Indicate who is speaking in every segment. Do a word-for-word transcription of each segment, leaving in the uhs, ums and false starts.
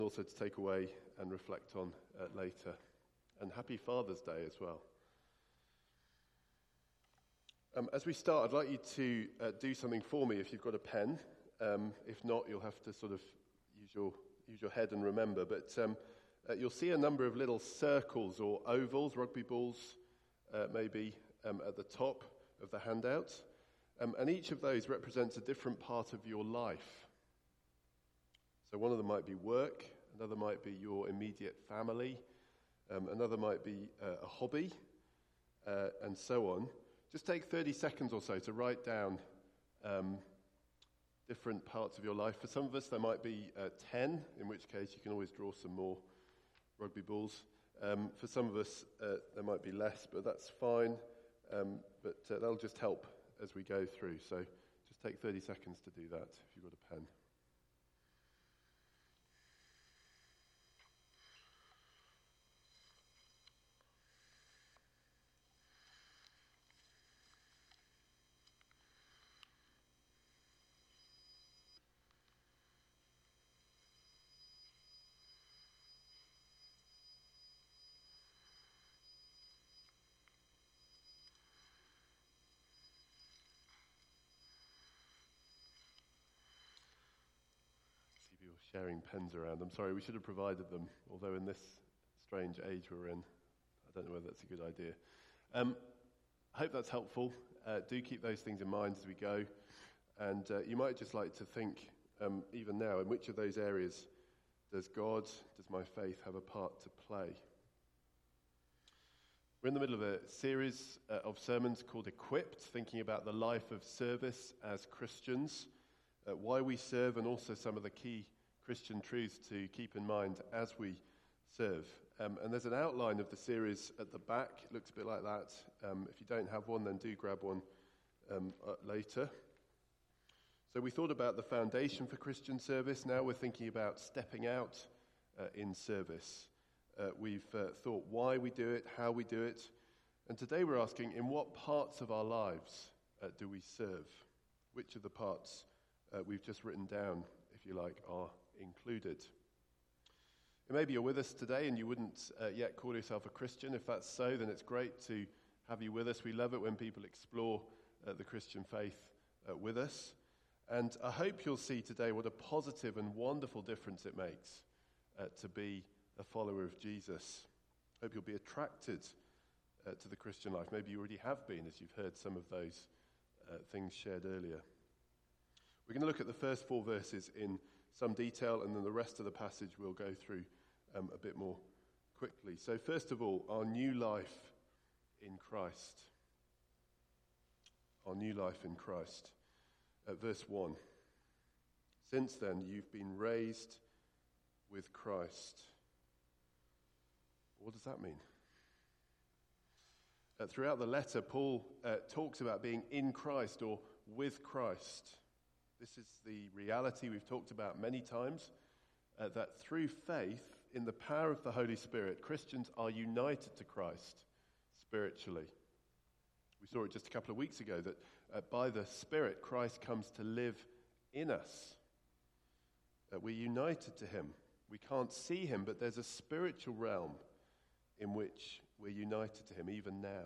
Speaker 1: also to take away and reflect on uh, later. And happy Father's Day as well. Um, as we start, I'd like you to uh, do something for me if you've got a pen. Um, if not, you'll have to sort of use your use your head and remember. But um, uh, you'll see a number of little circles or ovals, rugby balls, uh, maybe um, at the top of the handout. Um, and each of those represents a different part of your life. So one of them might be work, another might be your immediate family, um, another might be uh, a hobby, uh, and so on. Just take thirty seconds or so to write down um, different parts of your life. For some of us, there might be uh, ten, in which case you can always draw some more rugby balls. Um, for some of us, uh, there might be less, but that's fine. Um, but uh, that'll just help as we go through. So just take thirty seconds to do that if you've got a pen. You're sharing pens around. I'm sorry, we should have provided them, although in this strange age we're in, I don't know whether that's a good idea. Um, I hope that's helpful. Uh, do keep those things in mind as we go. And uh, you might just like to think, um, even now, in which of those areas does God, does my faith have a part to play? We're in the middle of a series uh, of sermons called Equipped, thinking about the life of service as Christians. Uh, why we serve, and also some of the key Christian truths to keep in mind as we serve. Um, and there's an outline of the series at the back. It looks a bit like that. Um, if you don't have one, then do grab one um, uh, later. So we thought about the foundation for Christian service. Now we're thinking about stepping out uh, in service. Uh, we've uh, thought why we do it, how we do it. And today we're asking, in what parts of our lives uh, do we serve? Which of the parts Uh, we've just written down, if you like, are included. And maybe you're with us today and you wouldn't uh, yet call yourself a Christian. If that's so, then it's great to have you with us. We love it when people explore uh, the Christian faith uh, with us. And I hope you'll see today what a positive and wonderful difference it makes uh, to be a follower of Jesus. I hope you'll be attracted uh, to the Christian life. Maybe you already have been, as you've heard some of those uh, things shared earlier. We're going to look at the first four verses in some detail, and then the rest of the passage we'll go through um, a bit more quickly. So first of all, our new life in Christ. Our new life in Christ. At verse one. Since then, you've been raised with Christ. What does that mean? Uh, throughout the letter, Paul uh, talks about being in Christ or with Christ. This is the reality we've talked about many times, uh, that through faith in the power of the Holy Spirit, Christians are united to Christ spiritually. We saw it just a couple of weeks ago that uh, by the Spirit, Christ comes to live in us. Uh, we're united to him. We can't see him, but there's a spiritual realm in which we're united to him even now.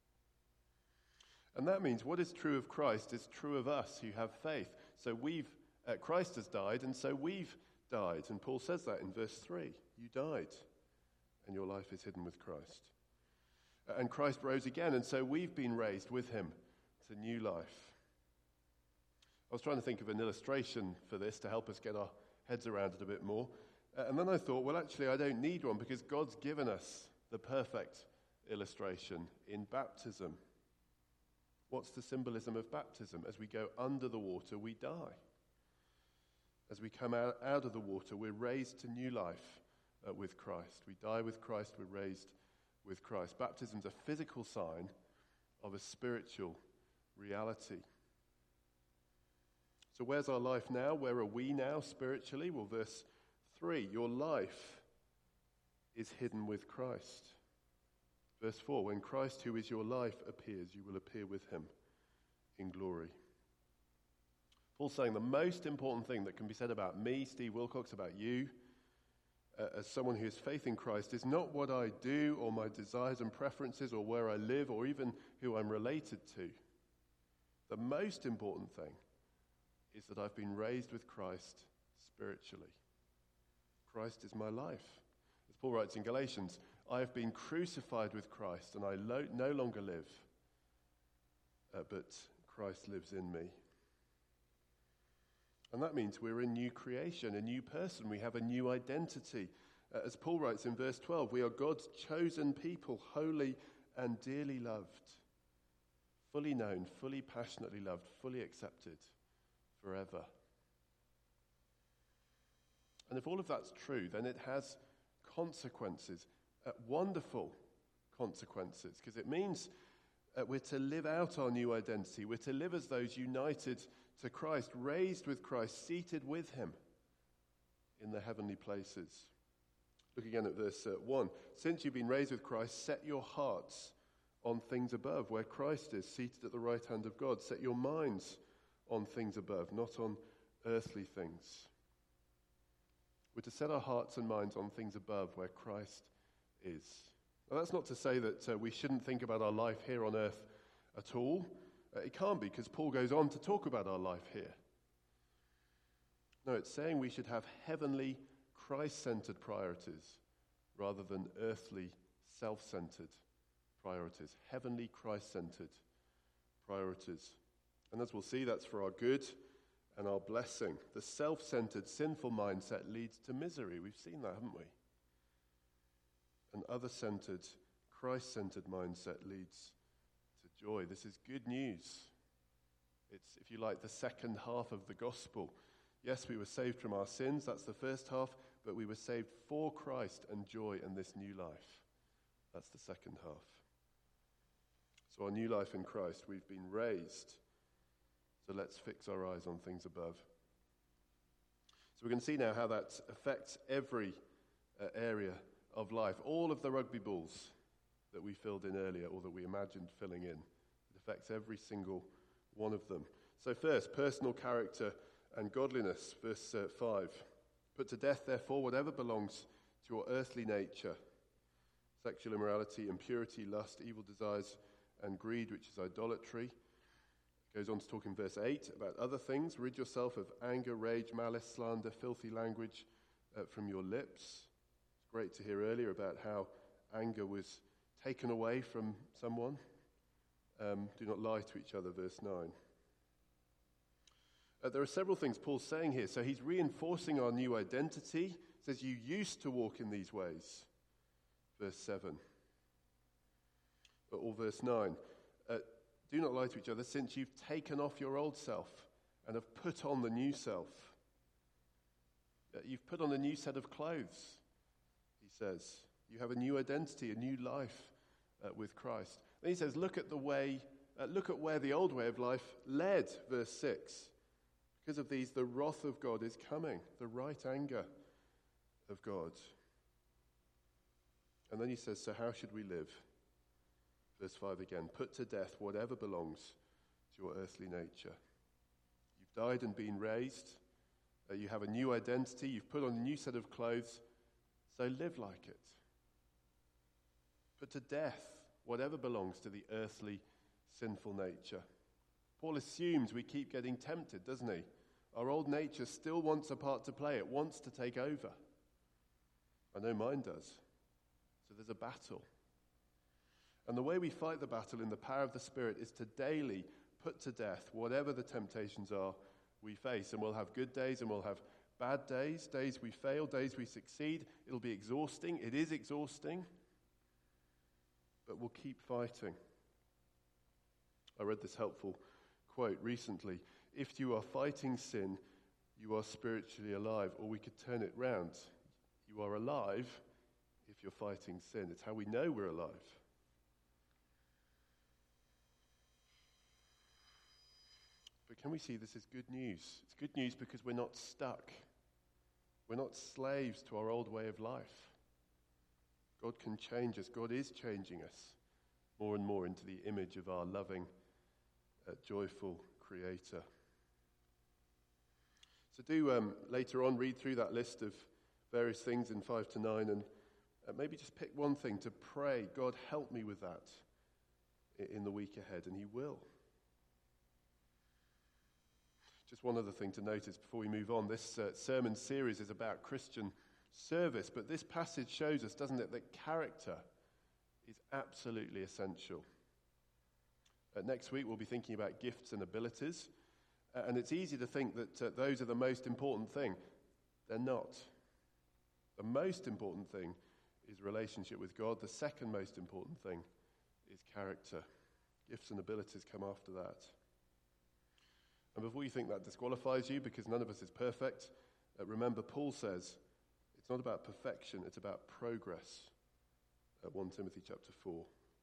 Speaker 1: And that means what is true of Christ is true of us who have faith. So we've, uh, Christ has died, and so we've died. And Paul says that in verse three. You died, and your life is hidden with Christ. Uh, and Christ rose again, and so we've been raised with him to new life. I was trying to think of an illustration for this to help us get our heads around it a bit more. Uh, and then I thought, well, actually, I don't need one because God's given us the perfect illustration in baptism. What's the symbolism of baptism? As we go under the water, we die. As we come out, out of the water, we're raised to new life uh, with Christ. We die with Christ, we're raised with Christ. Baptism's a physical sign of a spiritual reality. So where's our life now? Where are we now spiritually? Well, verse three, your life is hidden with Christ. Verse four, when Christ, who is your life, appears, you will appear with him in glory. Paul's saying the most important thing that can be said about me, Steve Wilcox, about you, uh, as someone who has faith in Christ is not what I do or my desires and preferences or where I live or even who I'm related to. The most important thing is that I've been raised with Christ spiritually. Christ is my life. As Paul writes in Galatians, I have been crucified with Christ and I lo- no longer live, uh, but Christ lives in me. And that means we're a new creation, a new person. We have a new identity. Uh, as Paul writes in verse twelve, we are God's chosen people, holy and dearly loved, fully known, fully passionately loved, fully accepted forever. And if all of that's true, then it has consequences, uh, wonderful consequences, because it means uh, we're to live out our new identity. We're to live as those united to Christ, raised with Christ, seated with him in the heavenly places. Look again at verse uh, one. Since you've been raised with Christ, set your hearts on things above, where Christ is, seated at the right hand of God. Set your minds on things above, not on earthly things. We're to set our hearts and minds on things above, where Christ is. Now, that's not to say that uh, we shouldn't think about our life here on earth at all. Uh, it can't be, because Paul goes on to talk about our life here. No, it's saying we should have heavenly, Christ-centered priorities rather than earthly, self-centered priorities. Heavenly, Christ-centered priorities. And as we'll see, that's for our good and our blessing. The self-centered, sinful mindset leads to misery. We've seen that, haven't we? An other-centered, Christ-centered mindset leads to joy. This is good news. It's, if you like, the second half of the gospel. Yes, we were saved from our sins, that's the first half, but we were saved for Christ and joy in this new life. That's the second half. So our new life in Christ, we've been raised. So let's fix our eyes on things above. So we're going to see now how that affects every uh, area of life. All of the rugby balls that we filled in earlier, or that we imagined filling in, it affects every single one of them. So first, personal character and godliness, verse uh, five. Put to death, therefore, whatever belongs to your earthly nature: sexual immorality, impurity, lust, evil desires, and greed, which is idolatry. It goes on to talk in verse eight about other things. Rid yourself of anger, rage, malice, slander, filthy language uh, from your lips. It's great to hear earlier about how anger was taken away from someone. Um, do not lie to each other, verse nine. Uh, there are several things Paul's saying here. So he's reinforcing our new identity. He says, you used to walk in these ways, verse seven. Or verse nine. Uh, do not lie to each other, since you've taken off your old self and have put on the new self. Uh, you've put on a new set of clothes, he says. You have a new identity, a new life uh, with Christ. Then he says, look at the way, uh, look at where the old way of life led, verse six. Because of these, the wrath of God is coming, the right anger of God. And then he says, so how should we live? Verse five again, put to death whatever belongs to your earthly nature. You've died and been raised. Uh, you have a new identity. You've put on a new set of clothes. So live like it. Put to death whatever belongs to the earthly, sinful nature. Paul assumes we keep getting tempted, doesn't he? Our old nature still wants a part to play. It wants to take over. I know mine does. So there's a battle. And the way we fight the battle in the power of the Spirit is to daily put to death whatever the temptations are we face. And we'll have good days and we'll have bad days, days we fail, days we succeed. It'll be exhausting. It is exhausting. But we'll keep fighting. I read this helpful quote recently. If you are fighting sin, you are spiritually alive. Or we could turn it round. You are alive if you're fighting sin. It's how we know we're alive. But can we see this as good news? It's good news because we're not stuck. We're not slaves to our old way of life. God can change us. God is changing us more and more into the image of our loving, uh, joyful Creator. So do um, later on read through that list of various things in five to nine, and uh, maybe just pick one thing to pray, God, help me with that in the week ahead, and he will. Just one other thing to notice before we move on. This uh, sermon series is about Christian service, but this passage shows us, doesn't it, that character is absolutely essential. Uh, next week we'll be thinking about gifts and abilities, uh, and it's easy to think that uh, those are the most important thing. They're not. The most important thing is relationship with God. The second most important thing is character. Gifts and abilities come after that. And before you think that disqualifies you, because none of us is perfect, uh, remember Paul says it's not about perfection, it's about progress at First Timothy chapter four.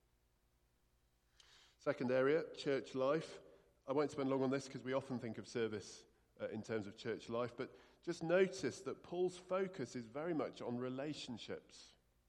Speaker 1: Second area, church life. I won't spend long on this because we often think of service uh, in terms of church life, but just notice that Paul's focus is very much on relationships.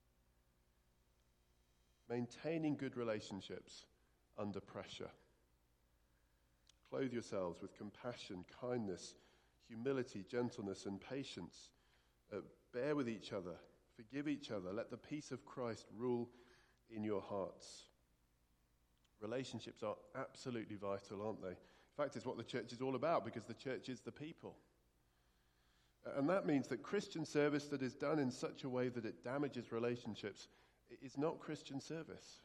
Speaker 1: Maintaining good relationships under pressure. Clothe yourselves with compassion, kindness, humility, gentleness, and patience. Uh, bear with each other. Forgive each other. Let the peace of Christ rule in your hearts. Relationships are absolutely vital, aren't they? In fact, it's what the church is all about, because the church is the people. And that means that Christian service that is done in such a way that it damages relationships is not Christian service.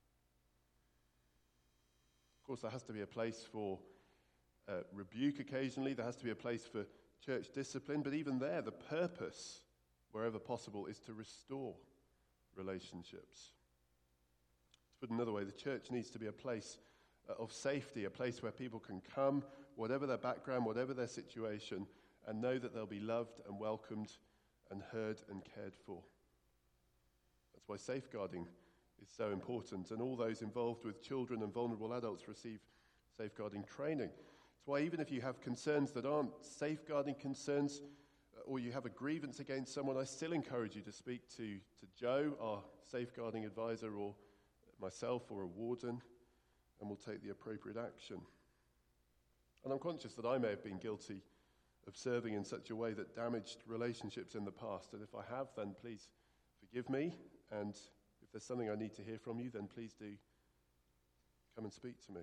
Speaker 1: Of course, there has to be a place for uh, rebuke occasionally. There has to be a place for church discipline. But even there, the purpose, wherever possible, is to restore relationships. To put another way, the church needs to be a place uh, of safety, a place where people can come, whatever their background, whatever their situation, and know that they'll be loved and welcomed and heard and cared for. That's why safeguarding is so important, and all those involved with children and vulnerable adults receive safeguarding training. It's why even if you have concerns that aren't safeguarding concerns, or you have a grievance against someone, I still encourage you to speak to, to Joe, our safeguarding advisor, or myself, or a warden, and we'll take the appropriate action. And I'm conscious that I may have been guilty of serving in such a way that damaged relationships in the past, and if I have, then please forgive me, and if there's something I need to hear from you, then please do come and speak to me.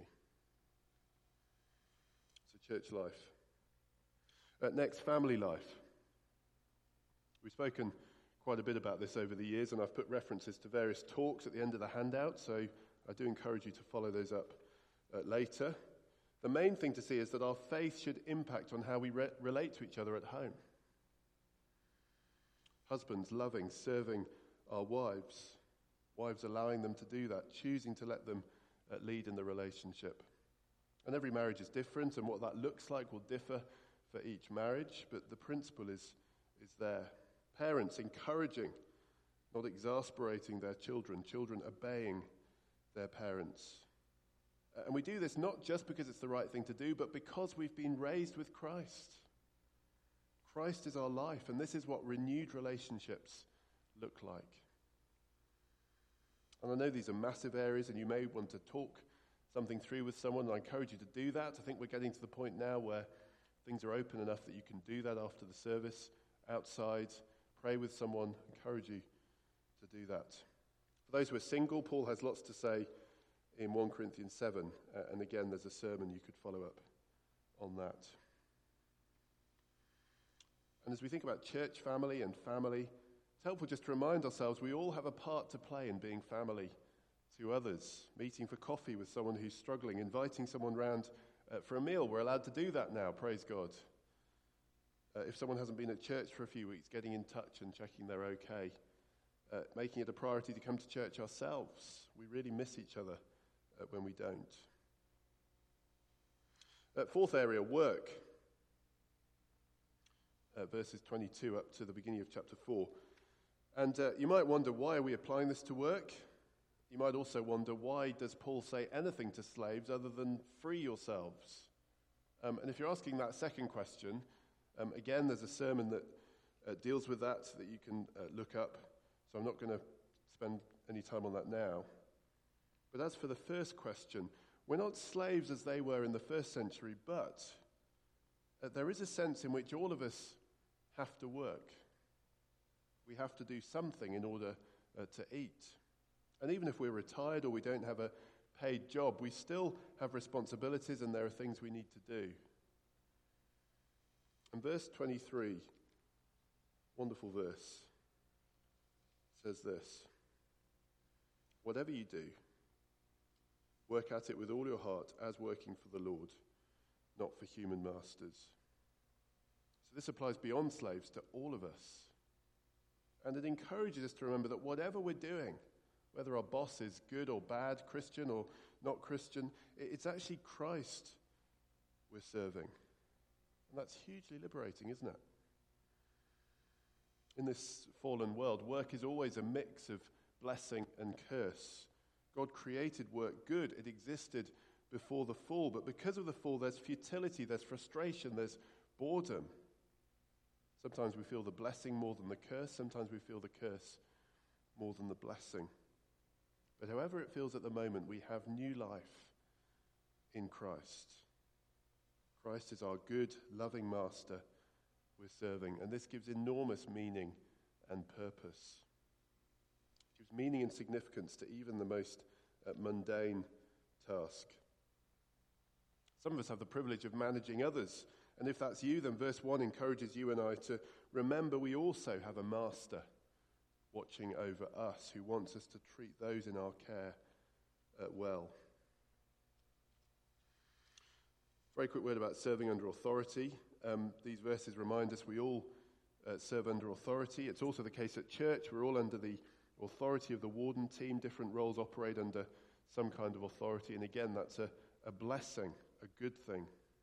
Speaker 1: So church life. Uh, next, family life. We've spoken quite a bit about this over the years, and I've put references to various talks at the end of the handout, so I do encourage you to follow those up uh, later. The main thing to see is that our faith should impact on how we re- relate to each other at home. Husbands loving, serving our wives. Wives allowing them to do that, choosing to let them uh, lead in the relationship. And every marriage is different, and what that looks like will differ for each marriage, but the principle is, is there. Parents encouraging, not exasperating their children, children obeying their parents. Uh, and we do this not just because it's the right thing to do, but because we've been raised with Christ. Christ is our life, and this is what renewed relationships look like. And I know these are massive areas, and you may want to talk something through with someone, and I encourage you to do that. I think we're getting to the point now where things are open enough that you can do that after the service, outside, pray with someone, encourage you to do that. For those who are single, Paul has lots to say in First Corinthians seven, uh, and again, there's a sermon you could follow up on that. And as we think about church family and family, it's helpful just to remind ourselves we all have a part to play in being family to others. Meeting for coffee with someone who's struggling, inviting someone round uh, for a meal. We're allowed to do that now, praise God. Uh, if someone hasn't been at church for a few weeks, getting in touch and checking they're okay. Uh, making it a priority to come to church ourselves. We really miss each other uh, when we don't. Uh, fourth area, work. Uh, verses twenty-two up to the beginning of chapter four. And uh, you might wonder, why are we applying this to work? You might also wonder, why does Paul say anything to slaves other than free yourselves? Um, and if you're asking that second question, um, again, there's a sermon that uh, deals with that that you can uh, look up. So I'm not going to spend any time on that now. But as for the first question, we're not slaves as they were in the first century, but uh, there is a sense in which all of us have to work. we have to do something in order uh, to eat. And even if we're retired or we don't have a paid job, we still have responsibilities and there are things we need to do. And verse twenty-three, wonderful verse, says this: whatever you do, work at it with all your heart as working for the Lord, not for human masters. So this applies beyond slaves to all of us. And it encourages us to remember that whatever we're doing, whether our boss is good or bad, Christian or not Christian, it's actually Christ we're serving. And that's hugely liberating, isn't it? In this fallen world, work is always a mix of blessing and curse. God created work good. It existed before the fall. But because of the fall, there's futility, there's frustration, there's boredom. Sometimes we feel the blessing more than the curse. Sometimes we feel the curse more than the blessing. But however it feels at the moment, we have new life in Christ. Christ is our good, loving master we're serving. And this gives enormous meaning and purpose. It gives meaning and significance to even the most uh, mundane task. Some of us have the privilege of managing others. And if that's you, then verse one encourages you and I to remember we also have a master watching over us who wants us to treat those in our care uh, well. Very quick word about serving under authority. Um, these verses remind us we all uh, serve under authority. It's also the case at church. We're all under the authority of the warden team. Different roles operate under some kind of authority. And again, that's a, a blessing, a good thing.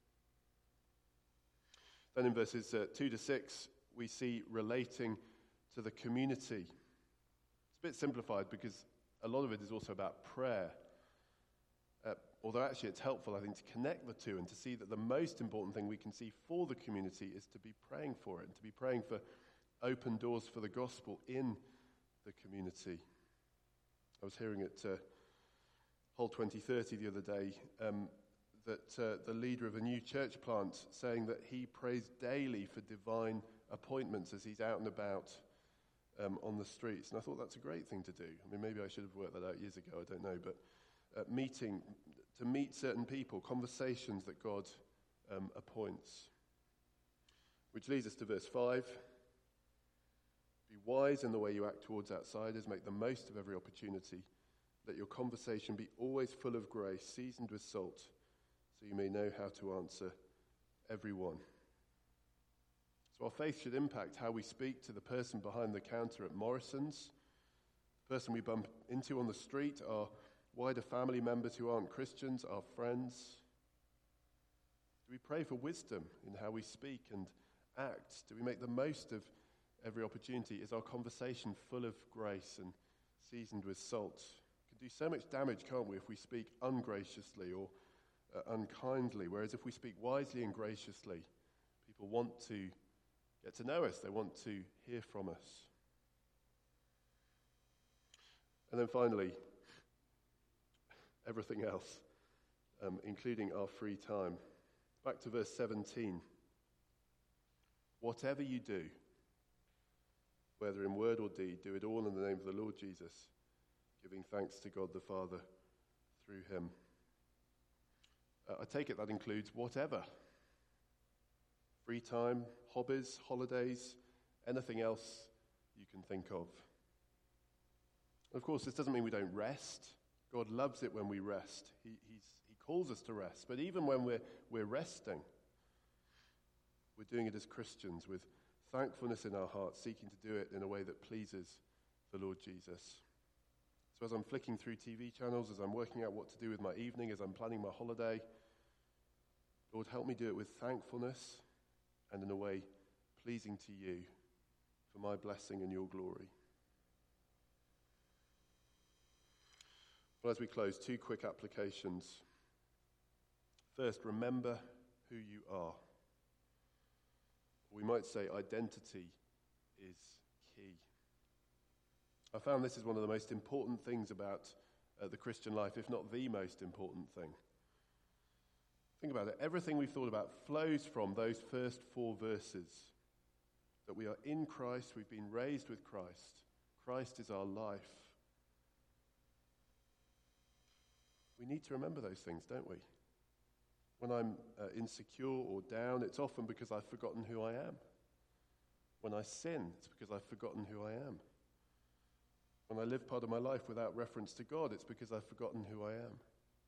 Speaker 1: Then in verses uh, two to six, we see relating to the community. It's a bit simplified because a lot of it is also about prayer. Uh, although actually it's helpful, I think, to connect the two and to see that the most important thing we can see for the community is to be praying for it and to be praying for open doors for the gospel in the community. I was hearing at uh, Whole twenty thirty the other day um, that uh, the leader of a new church plant saying that he prays daily for divine appointments as he's out and about um, on the streets. And I thought that's a great thing to do. I mean, maybe I should have worked that out years ago, I don't know. But uh, meeting, to meet certain people, conversations that God um, appoints. Which leads us to verse five. Be wise in the way you act towards outsiders. Make the most of every opportunity. Let your conversation be always full of grace, seasoned with salt, so you may know how to answer everyone. So our faith should impact how we speak to the person behind the counter at Morrison's, the person we bump into on the street, our wider family members who aren't Christians, our friends. Do we pray for wisdom in how we speak and act? Do we make the most of every opportunity? Is our conversation full of grace and seasoned with salt? We can do so much damage, can't we, if we speak ungraciously or uh, unkindly, whereas if we speak wisely and graciously, people want to get to know us. They want to hear from us. And then finally, everything else, um, including our free time. Back to verse seventeen. Whatever you do, whether in word or deed, do it all in the name of the Lord Jesus, giving thanks to God the Father through him. Uh, I take it that includes whatever. Free time, hobbies, holidays, anything else you can think of. Of course, this doesn't mean we don't rest. God loves it when we rest. He, he's, he calls us to rest. But even when we're, we're resting, we're doing it as Christians with thankfulness in our hearts, seeking to do it in a way that pleases the Lord Jesus. So as I'm flicking through T V channels, as I'm working out what to do with my evening, as I'm planning my holiday, Lord, help me do it with thankfulness and in a way pleasing to you for my blessing and your glory. Well, as we close, two quick applications. First, remember who you are. We might say identity is key. I found this is one of the most important things about uh, the Christian life, if not the most important thing. Think about it. Everything we've thought about flows from those first four verses. that we are in Christ, we've been raised with Christ. Christ is our life. We need to remember those things, don't we? When I'm uh, insecure or down, it's often because I've forgotten who I am. When I sin, it's because I've forgotten who I am. When I live part of my life without reference to God, it's because I've forgotten who I am.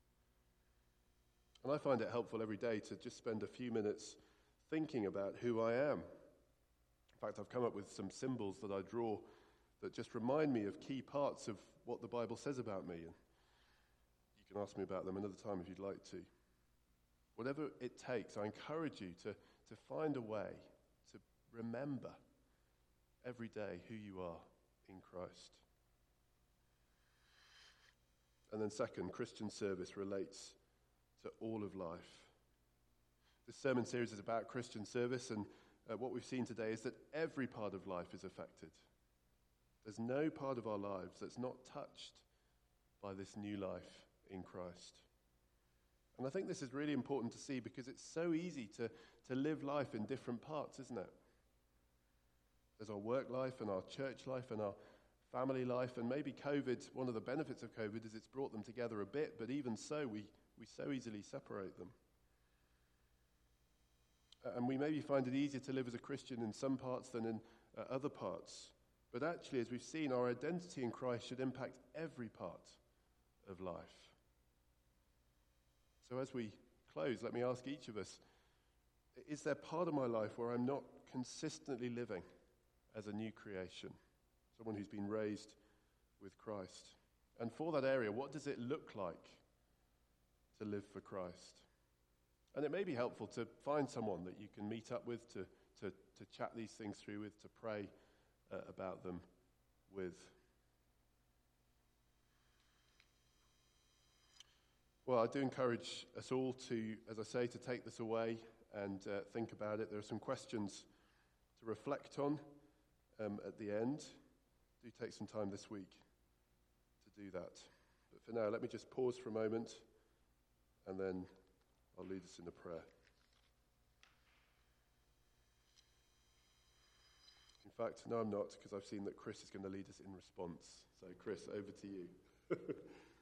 Speaker 1: And I find it helpful every day to just spend a few minutes thinking about who I am. In fact, I've come up with some symbols that I draw that just remind me of key parts of what the Bible says about me. And you can ask me about them another time if you'd like to. Whatever it takes, I encourage you to, to find a way to remember every day who you are in Christ. And then second, Christian service relates to all of life. This sermon series is about Christian service, and uh, what we've seen today is that every part of life is affected. There's no part of our lives that's not touched by this new life in Christ. And I think this is really important to see because it's so easy to, to live life in different parts, isn't it? There's our work life and our church life and our family life, and maybe COVID, one of the benefits of COVID is it's brought them together a bit, but even so, we, we so easily separate them. And we maybe find it easier to live as a Christian in some parts than in uh, other parts. But actually, as we've seen, our identity in Christ should impact every part of life. So as we close, let me ask each of us, is there part of my life where I'm not consistently living as a new creation? Someone who's been raised with Christ. And for that area, what does it look like to live for Christ? And it may be helpful to find someone that you can meet up with, to, to, to chat these things through with, to pray uh, about them with. Well, I do encourage us all to, as I say, to take this away and uh, think about it. There are some questions to reflect on um, at the end. Do take some time this week to do that. But for now, let me just pause for a moment, and then I'll lead us in a prayer. In fact, no, I'm not, because I've seen that Chris is going to lead us in response. So, Chris, over to you.